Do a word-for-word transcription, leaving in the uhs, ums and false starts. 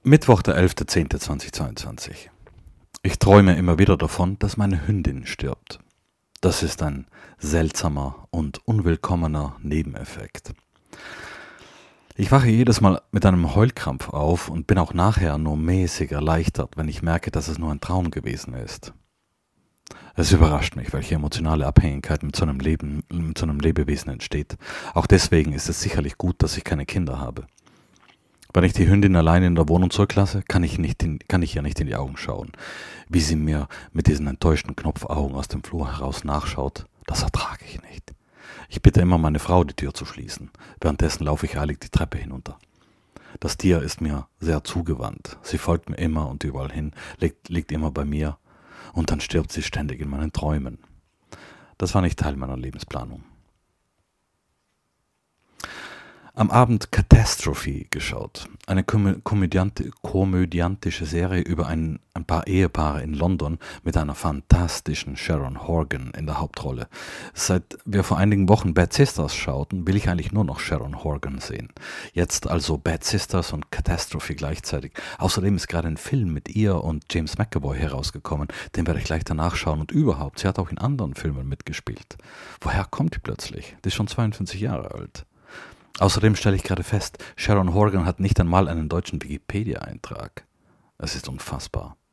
Mittwoch, der elfter zehnter zweitausendzweiundzwanzig. Ich träume immer wieder davon, dass meine Hündin stirbt. Das ist ein seltsamer und unwillkommener Nebeneffekt. Ich wache jedes Mal mit einem Heulkrampf auf und bin auch nachher nur mäßig erleichtert, wenn ich merke, dass es nur ein Traum gewesen ist. Es überrascht mich, welche emotionale Abhängigkeit mit so einem Leben, mit so einem Lebewesen entsteht. Auch deswegen ist es sicherlich gut, dass ich keine Kinder habe. Wenn ich die Hündin alleine in der Wohnung zurücklasse, kann ich, nicht in, kann ich ihr nicht in die Augen schauen. Wie sie mir mit diesen enttäuschten Knopfaugen aus dem Flur heraus nachschaut, das ertrage ich nicht. Ich bitte immer meine Frau, die Tür zu schließen. Währenddessen laufe ich eilig die Treppe hinunter. Das Tier ist mir sehr zugewandt. Sie folgt mir immer und überall hin, liegt, liegt immer bei mir und dann stirbt sie ständig in meinen Träumen. Das war nicht Teil meiner Lebensplanung. Am Abend Catastrophe geschaut, eine komö- komödiant- komödiantische Serie über ein, ein paar Ehepaare in London mit einer fantastischen Sharon Horgan in der Hauptrolle. Seit wir vor einigen Wochen Bad Sisters schauten, will ich eigentlich nur noch Sharon Horgan sehen. Jetzt also Bad Sisters und Catastrophe gleichzeitig. Außerdem ist gerade ein Film mit ihr und James McAvoy herausgekommen, den werde ich gleich danach schauen und überhaupt, sie hat auch in anderen Filmen mitgespielt. Woher kommt die plötzlich? Die ist schon zweiundfünfzig Jahre alt. Außerdem stelle ich gerade fest, Sharon Horgan hat nicht einmal einen deutschen Wikipedia-Eintrag. Es ist unfassbar.